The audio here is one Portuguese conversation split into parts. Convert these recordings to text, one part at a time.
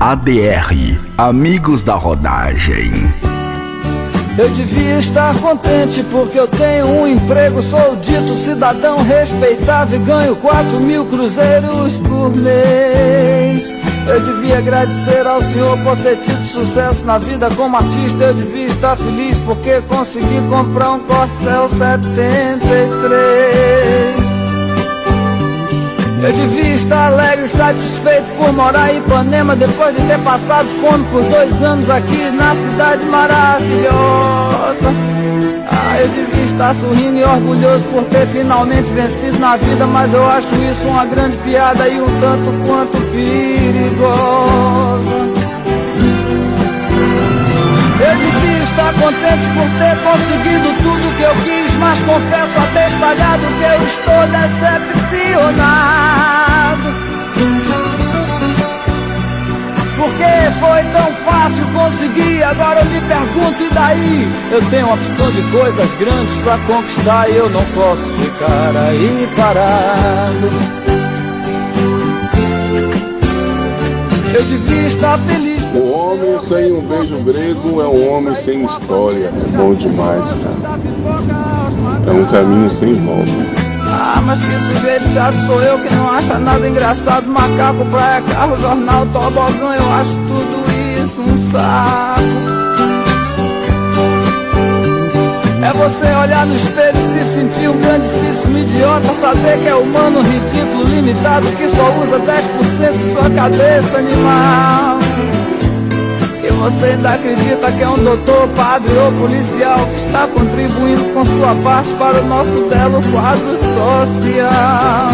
ADR, Amigos da Rodagem. Eu devia estar contente porque eu tenho um emprego, sou dito cidadão respeitável e ganho 4.000 cruzeiros por mês. Eu devia agradecer ao Senhor por ter tido sucesso na vida como artista. Eu devia estar feliz porque consegui comprar um Corcel 73. Eu devia estar alegre e satisfeito por morar em Ipanema, depois de ter passado fome por 2 anos aqui na cidade maravilhosa. Eu devia estar sorrindo e orgulhoso por ter finalmente vencido na vida, mas eu acho isso uma grande piada e um tanto quanto perigosa. Eu devia estar contente por ter conseguido tudo que eu quis, mas confesso abestalhado que eu estou decepcionado. Porque foi tão fácil conseguir, agora eu me pergunto, e daí? Eu tenho uma opção de coisas grandes pra conquistar e eu não posso ficar aí parado. Eu devia estar feliz. O homem sem um beijo grego é um homem sem história. É bom demais, cara. É um caminho sem volta. Mas que sujeito chato sou eu que não acha nada engraçado. Macaco, praia, carro, jornal, tobogã, eu acho tudo isso um saco. É você olhar no espelho e se sentir um grandíssimo idiota, saber que é humano, ridículo, limitado, que só usa 10% de sua cabeça, animal. E você ainda acredita que é um doutor, padre ou policial que está contribuindo com sua parte para o nosso belo quadro social.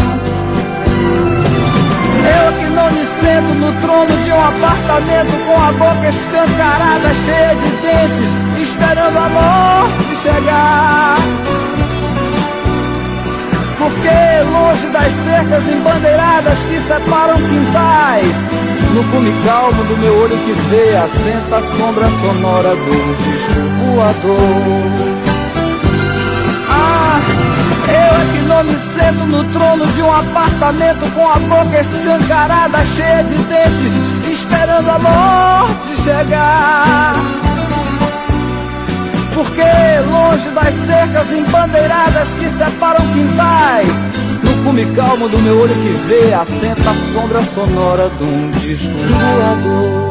Eu que não me sento no trono de um apartamento com a boca escancarada, cheia de dentes, esperando a morte chegar. Porque longe das cercas embandeiradas que separam quintais, no cume calmo do meu olho que vê, assenta a sombra sonora do disco voador. Eu é que não me sento no trono de um apartamento com a boca escancarada, cheia de dentes, esperando a morte chegar. Porque longe das cercas embandeiradas que separam quintais, no cume calmo do meu olho que vê, assenta a sombra sonora de um disco voador.